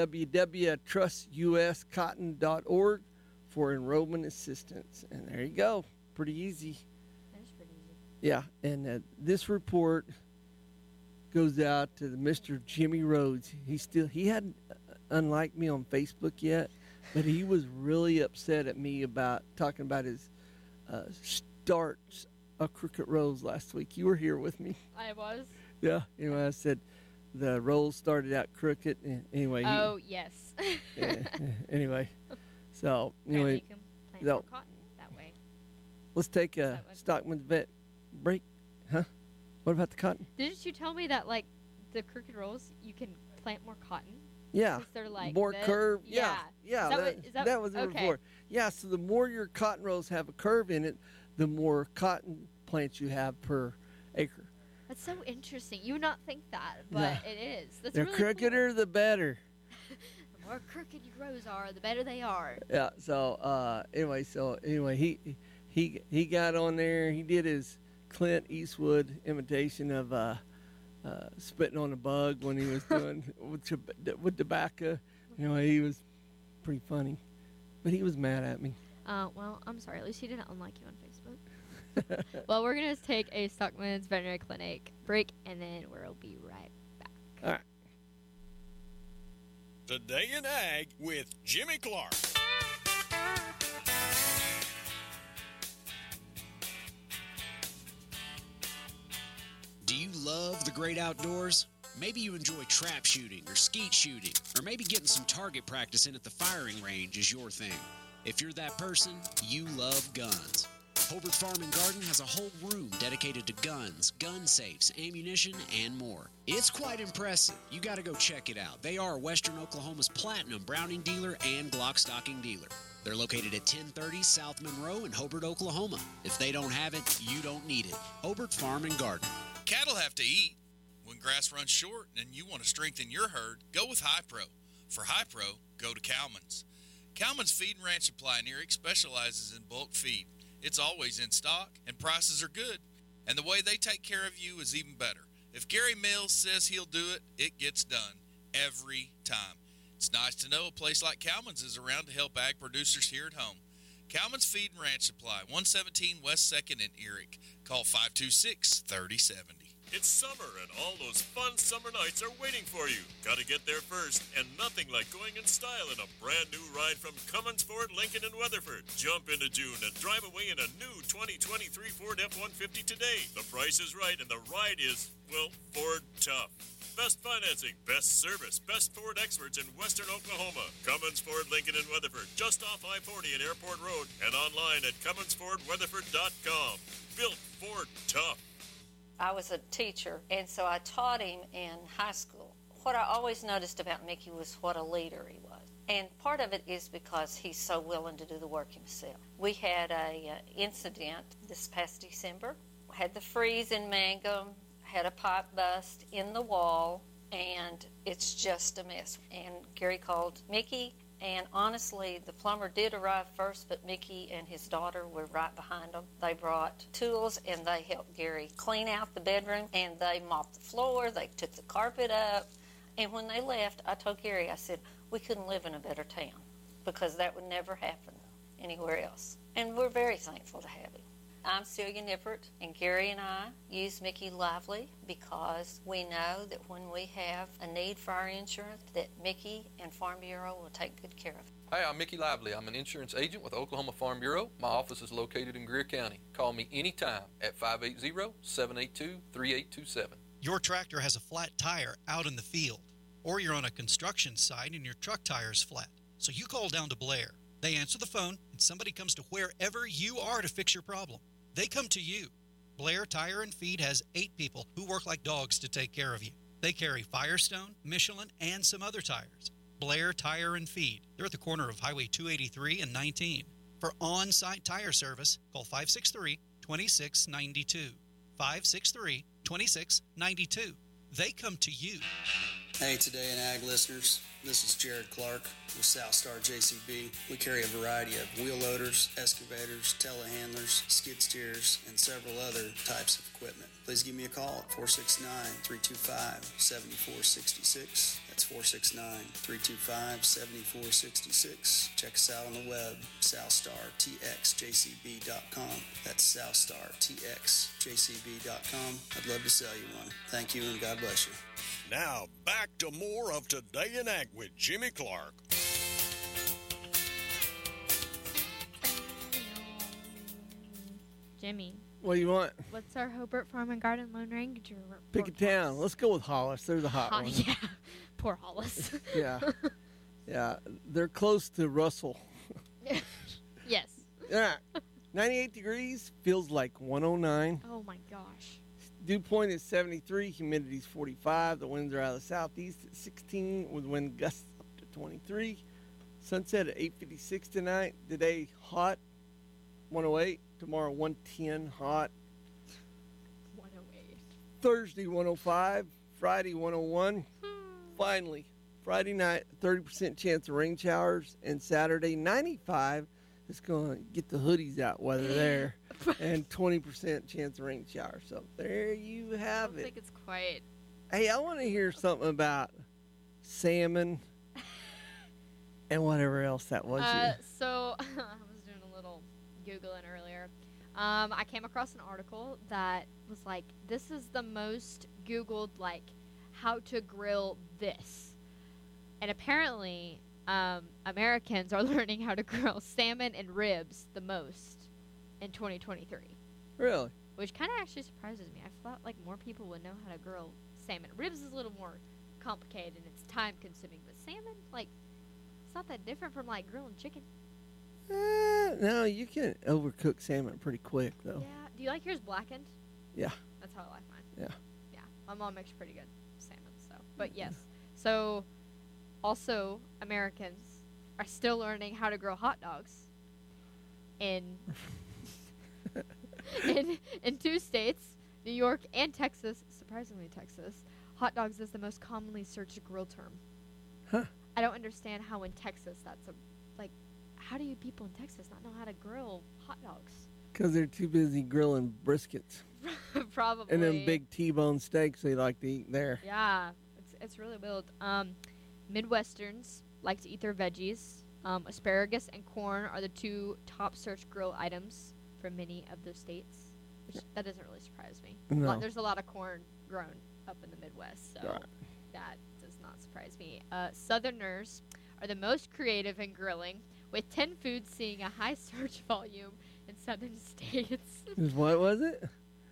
www.trustuscotton.org for enrollment assistance. And there you go. Pretty easy. That's pretty easy. Yeah, and this report goes out to Mr. Jimmy Rhodes. He hadn't unliked me on Facebook yet, but he was really upset at me about talking about his starts of Crooked Rolls last week. You were here with me. I was. Yeah. Anyway, I said the rolls started out crooked. Anyway. Yes. Anyway. So anyway. You can plant more cotton that way. Let's take a Stockman's Vet break. Huh? What about the cotton? Didn't you tell me that like the Crooked Rolls you can plant more cotton? Yeah, they're like more curve. Yeah. That was the report. Yeah, so the more your cotton rolls have a curve in it, the more cotton plants you have per acre. That's so interesting. You would not think that, but it is. That's the really crookeder, cool. The better. The more crooked your rows are, the better they are. Yeah. So anyway, he got on there. He did his Clint Eastwood imitation of spitting on a bug when he was doing with tobacco. He was pretty funny, but he was mad at me. Well, I'm sorry. At least he didn't unlike you on Facebook. Well, we're gonna take a Stockman's Veterinary Clinic break, and then we'll be right back. All right. Today in Ag with Jimmy Clark. Do you love the great outdoors? Maybe you enjoy trap shooting or skeet shooting, or maybe getting some target practice in at the firing range is your thing. If you're that person, you love guns. Hobart Farm and Garden has a whole room dedicated to guns, gun safes, ammunition, and more. It's quite impressive. You got to go check it out. They are Western Oklahoma's platinum Browning dealer and Glock stocking dealer. They're located at 1030 South Monroe in Hobart, Oklahoma. If they don't have it, you don't need it. Hobart Farm and Garden. Cattle have to eat. When grass runs short and you want to strengthen your herd, go with Hi-Pro. For Hi-Pro, go to Cowman's. Cowman's Feed and Ranch Supply in Eric specializes in bulk feed. It's always in stock, and prices are good. And the way they take care of you is even better. If Gary Mills says he'll do it, it gets done. Every time. It's nice to know a place like Cowman's is around to help ag producers here at home. Cowman's Feed and Ranch Supply, 117 West 2nd in Eric. Call 526-3070. It's summer, and all those fun summer nights are waiting for you. Gotta get there first, and nothing like going in style in a brand new ride from Cummins Ford Lincoln in Weatherford. Jump into June and drive away in a new 2023 Ford F-150 today. The price is right, and the ride is, well, Ford tough. Best financing, best service, best Ford experts in Western Oklahoma. Cummins Ford Lincoln in Weatherford, just off I-40 at Airport Road, and online at CumminsFordWeatherford.com. Built Ford tough. I was a teacher, and so I taught him in high school. What I always noticed about Mickey was what a leader he was. And part of it is because he's so willing to do the work himself. We had a incident this past December. Had the freeze in Mangum, had a pipe bust in the wall, and it's just a mess. And Gary called Mickey, and honestly, the plumber did arrive first, but Mickey and his daughter were right behind him. They brought tools, and they helped Gary clean out the bedroom, and they mopped the floor, they took the carpet up. And when they left, I told Gary, I said, we couldn't live in a better town, because that would never happen anywhere else. And we're very thankful to have him. I'm Celia Nippert, and Gary and I use Mickey Lively because we know that when we have a need for our insurance, that Mickey and Farm Bureau will take good care of it. Hi, I'm Mickey Lively. I'm an insurance agent with Oklahoma Farm Bureau. My office is located in Greer County. Call me anytime at 580-782-3827. Your tractor has a flat tire out in the field, or you're on a construction site and your truck tire's flat. So you call down to Blair. They answer the phone, and somebody comes to wherever you are to fix your problem. They come to you. Blair Tire and Feed has 8 people who work like dogs to take care of you. They carry Firestone, Michelin, and some other tires. Blair Tire and Feed. They're at the corner of Highway 283 and 19. For on-site tire service, call 563-2692. 563-2692. They come to you. Hey, Today in Ag listeners, this is Jared Clark with Southstar JCB. We carry a variety of wheel loaders, excavators, telehandlers, skid steers, and several other types of equipment. Please give me a call at 469-325-7466. That's 469-325-7466. Check us out on the web, SouthstarTXJCB.com. That's SouthstarTXJCB.com. I'd love to sell you one. Thank you, and God bless you. Now, back to more of Today in Ag with Jimmy Clark. Jimmy. What do you want? What's our Hobart Farm and Garden Lone Ranger report? Pick a town. Let's go with Hollis. They're the hot one. Yeah. Poor Hollis. Yeah. Yeah. They're close to Russell. Yes. Yeah. 98 degrees. Feels like 109. Oh, my gosh. Dew point is 73. Humidity is 45. The winds are out of the southeast at 16 with wind gusts up to 23. Sunset at 8:56 tonight. Today, hot, 108. Tomorrow, 110, hot. 108. Thursday, 105. Friday, 101. Finally, Friday night, 30% chance of rain showers. And Saturday, 95. It's going to get the hoodies out while they're there. And 20% chance of rain showers. So there you have it. I don't think it's quite. Hey, I want to hear something about salmon and whatever else that was. So I was doing a little Googling earlier. I came across an article that was like, this is the most Googled, like, how to grill this. And apparently Americans are learning how to grill salmon and ribs the most in 2023. Really? Which kind of actually surprises me. I thought like more people would know how to grill salmon. Ribs is a little more complicated and it's time consuming, but salmon, like, it's not that different from like grilling chicken. No, you can overcook salmon pretty quick though. Yeah. Do you like yours blackened? Yeah. That's how I like mine. Yeah. Yeah. My mom makes pretty good salmon. So, but yes. So, also Americans are still learning how to grill hot dogs. In in 2 states, New York and Texas. Surprisingly, Texas, hot dogs is the most commonly searched grill term. Huh. I don't understand how in Texas that's how do you people in Texas not know how to grill hot dogs? Because they're too busy grilling briskets. Probably. And them big T-bone steaks they like to eat there. Yeah, it's really wild. Midwesterns like to eat their veggies. Asparagus and corn are the 2 top searched grill items for many of those states. Which, that doesn't really surprise me. No. There's a lot of corn grown up in the Midwest, so Right. that does not surprise me. Southerners are the most creative in grilling, with 10 foods seeing a high search volume in southern states. What was it?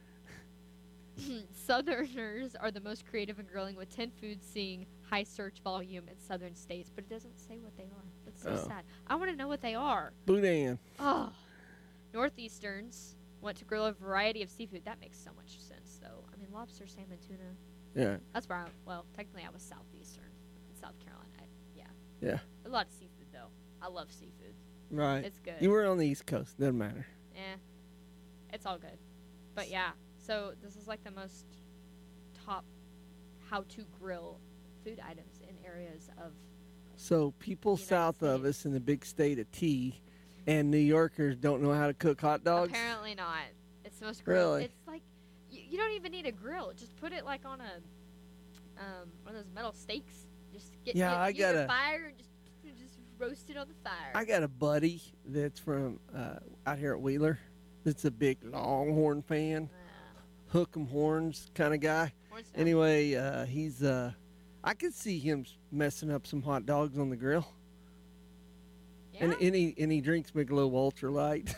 Southerners are the most creative in grilling, with 10 foods seeing high search volume in southern states, but it doesn't say what they are. That's so Oh. sad. I want to know what they are. Boudin. Oh. Northeasterns want to grill a variety of seafood. That makes so much sense, though. I mean, lobster, salmon, tuna. Yeah. That's where technically I was southeastern in South Carolina. Yeah. A lot of seafood, though. I love seafood. Right. It's good. You were on the East Coast. Doesn't matter. It's all good. But yeah, so this is like the most top how to grill food items in areas of. So people south of us in the big state of T and New Yorkers don't know how to cook hot dogs? Apparently not. It's the most grill. Really? It's like you don't even need a grill. Just put it like on a one of those metal steaks. Just get a fire and just roast it on the fire. I got a buddy that's from out here at Wheeler. That's a big Longhorn fan. Hook 'em horns kind of guy. Anyway, he's I could see him messing up some hot dogs on the grill. Yeah. And he drinks Michelob Ultra Light.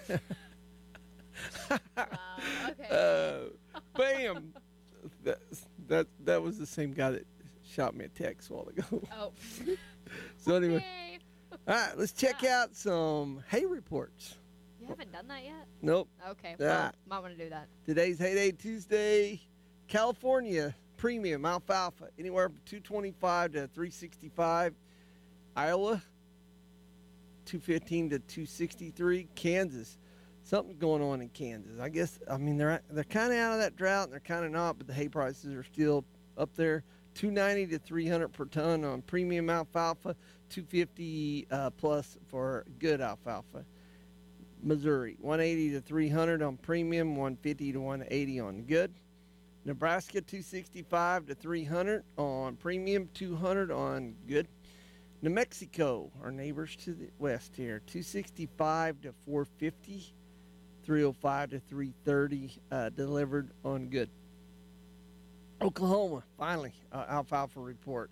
Okay. Bam. That was the same guy that shot me a text a while ago. Oh. So anyway, Okay. all right, let's check out some hay reports. You haven't done that yet? Nope. Okay. Ah. Well, might want to do that. Today's Hay Day Tuesday. California premium alfalfa anywhere from 225 to 365. Iowa 215 to 263. Kansas, something's going on in Kansas. I guess they're kind of out of that drought and they're kind of not, but the hay prices are still up there. 290 to 300 per ton on premium alfalfa. 250 plus for good alfalfa. Missouri 180 to 300 on premium, 150 to 180 on good. Nebraska 265 to 300 on premium, 200 on good. New Mexico, our neighbors to the west here, 265 to 450, 305 to 330 delivered on good. Oklahoma, finally, alfalfa report,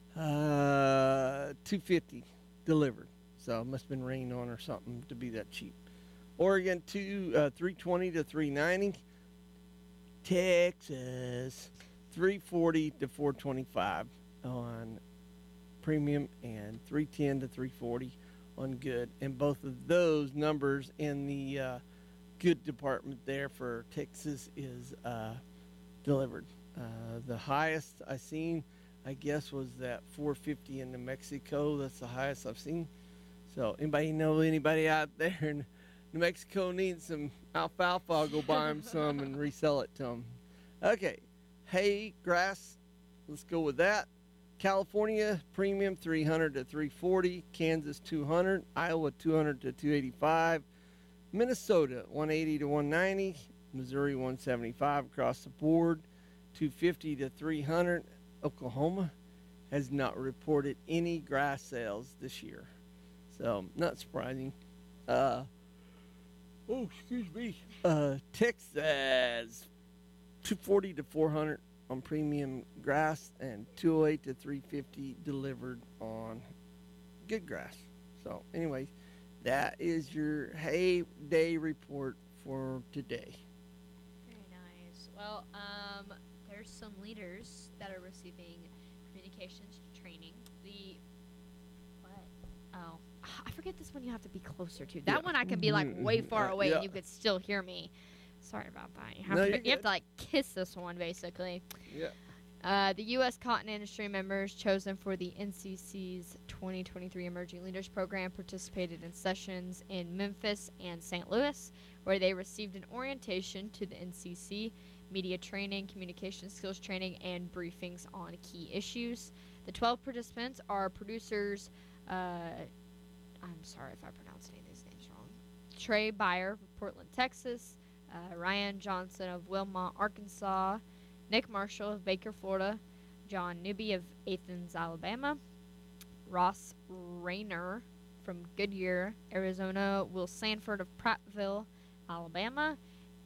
250 delivered. So it must have been rain on or something to be that cheap. Oregon 320 to 390. Texas 340 to 425 on premium and 310 to 340 on good. And both of those numbers in the good department there for Texas is delivered. The highest I seen, I guess, was that 450 in New Mexico. That's the highest I've seen. So anybody know anybody out there in New Mexico needs some alfalfa, I'll go buy them some and resell it to them. Okay, hay, grass, let's go with that. California, premium 300 to 340. Kansas 200. Iowa 200 to 285. Minnesota 180 to 190. Missouri 175 across the board. 250 to 300. Oklahoma has not reported any grass sales this year. So, not surprising. Texas 240 to 400 on premium grass and 208 to 350 delivered on good grass. So anyway, that is your hay day report for today. Very nice. Well, there's some leaders that are receiving communications training. Oh, I forget this one you have to be closer to. That one I can be like way far away and you could still hear me. Sorry about that. You have to like kiss this one basically. Yeah. The U.S. cotton industry members chosen for the NCC's 2023 Emerging Leaders Program participated in sessions in Memphis and St. Louis, where they received an orientation to the NCC, media training, communication skills training, and briefings on key issues. The 12 participants are producers. I'm sorry if I pronounce any of these names wrong. Trey Byer of Portland, Texas. Ryan Johnson of Wilmot, Arkansas. Nick Marshall of Baker, Florida. John Newby of Athens, Alabama. Ross Rayner from Goodyear, Arizona. Will Sanford of Prattville, Alabama.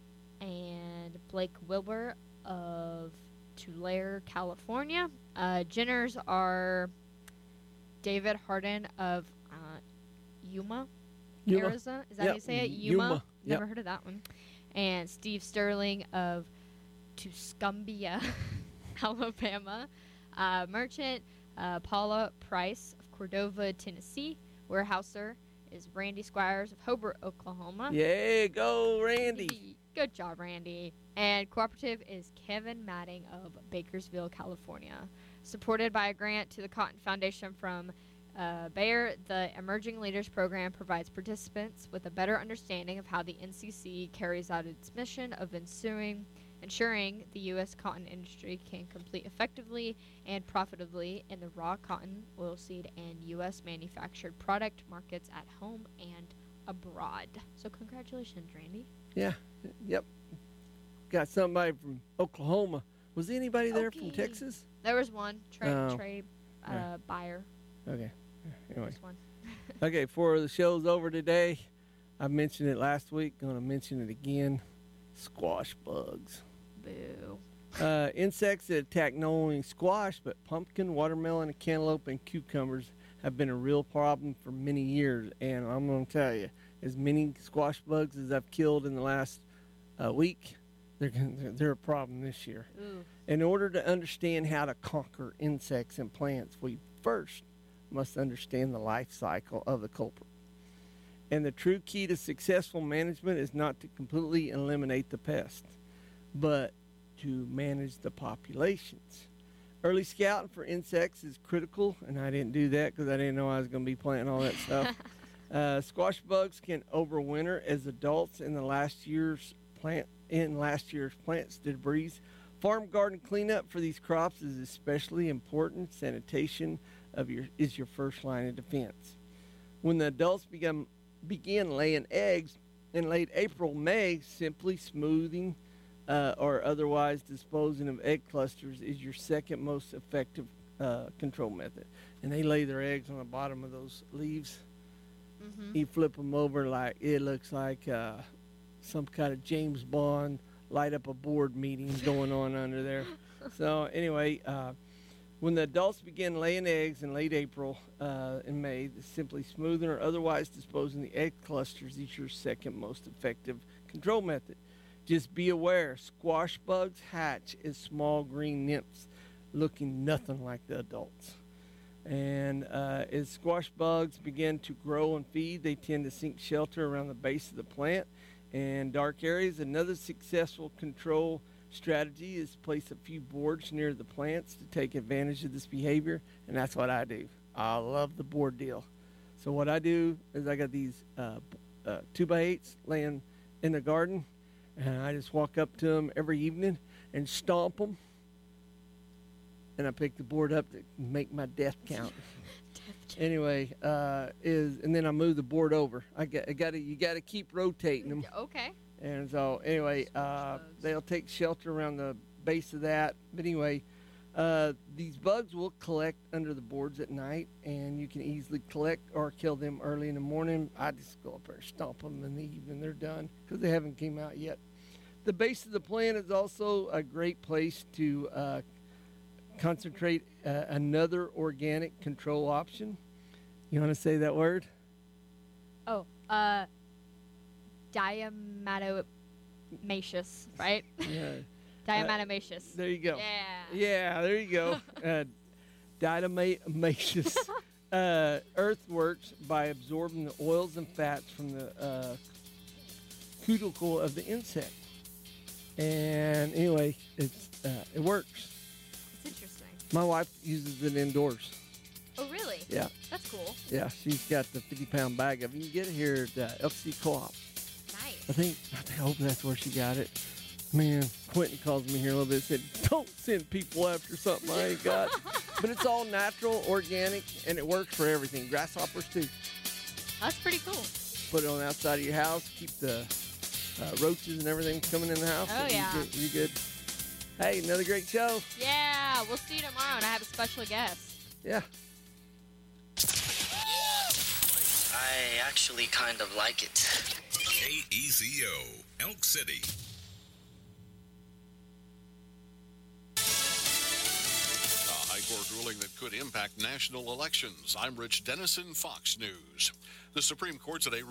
And Blake Wilbur of Tulare, California. Jenners are David Harden of Yuma, Arizona. Is that how you say it? Yuma. Never heard of that one. And Steve Sterling of Tuscumbia, Alabama. Merchant Paula Price of Cordova, Tennessee. Warehouser is Randy Squires of Hobart, Oklahoma. Yeah, go Randy. Good job, Randy. And cooperative is Kevin Matting of Bakersville, California. Supported by a grant to the Cotton Foundation from Bayer, the Emerging Leaders Program provides participants with a better understanding of how the NCC carries out its mission of ensuring the U.S. cotton industry can compete effectively and profitably in the raw cotton, oilseed, and U.S. manufactured product markets at home and abroad. So congratulations, Randy. Yeah, yep. Got somebody from Oklahoma. Was anybody there from Texas? There was one, Trey Byer. Okay. Anyway. Just one. Okay, before the show's over today, I mentioned it last week. Going to mention it again. Squash bugs. Boo. Insects that attack not only squash, but pumpkin, watermelon, cantaloupe, and cucumbers have been a real problem for many years. And I'm going to tell you, as many squash bugs as I've killed in the last week, they're a problem this year. Ooh. In order to understand how to conquer insects and plants, we first must understand the life cycle of the culprit. And the true key to successful management is not to completely eliminate the pest, but to manage the populations. Early scouting for insects is critical, and I didn't do that because I didn't know I was going to be planting all that stuff. Squash bugs can overwinter as adults in last year's plants debris. Farm garden cleanup for these crops is especially important. Sanitation is your first line of defense. When the adults begin laying eggs in late April, May, simply smoothing or otherwise disposing of egg clusters is your second most effective control method. And they lay their eggs on the bottom of those leaves. Mm-hmm. You flip them over like it looks like some kind of James Bond light up a board meeting going on under there. So anyway, when the adults begin laying eggs in late April and May, simply smoothing or otherwise disposing the egg clusters is your second most effective control method. Just be aware, squash bugs hatch as small green nymphs looking nothing like the adults. And as squash bugs begin to grow and feed, they tend to seek shelter around the base of the plant and dark areas. Another successful control strategy is to place a few boards near the plants to take advantage of this behavior, and that's what I do. I love the board deal. So what I do is I got these 2x8s laying in the garden, and I just walk up to them every evening and stomp them, and I pick the board up to make my death count. Anyway, and then I move the board over. You got to keep rotating them. Okay. And so anyway, they'll take shelter around the base of that. But anyway, these bugs will collect under the boards at night, and you can easily collect or kill them early in the morning. I just go up there and stomp them in the evening. They're done because they haven't came out yet. The base of the plant is also a great place to concentrate another organic control option. You want to say that word? Oh, diatomaceous, right? Yeah. Diatomaceous. There you go. Yeah. Yeah, there you go. Diatomaceous. Earth works by absorbing the oils and fats from the cuticle of the insect. And anyway, it works. It's interesting. My wife uses it indoors. Oh, really? Yeah. That's cool. Yeah, she's got the 50-pound bag of it. You can get it here at Elk City Co-op. Nice. I hope that's where she got it. Man, Quentin calls me here a little bit and said, don't send people after something I ain't got. But it's all natural, organic, and it works for everything. Grasshoppers, too. That's pretty cool. Put it on the outside of your house. Keep the roaches and everything coming in the house. Oh, yeah. You good. Hey, another great show. Yeah, we'll see you tomorrow, and I have a special guest. Yeah. I actually kind of like it. KEZO, Elk City. A high court ruling that could impact national elections. I'm Rich Dennison, Fox News. The Supreme Court today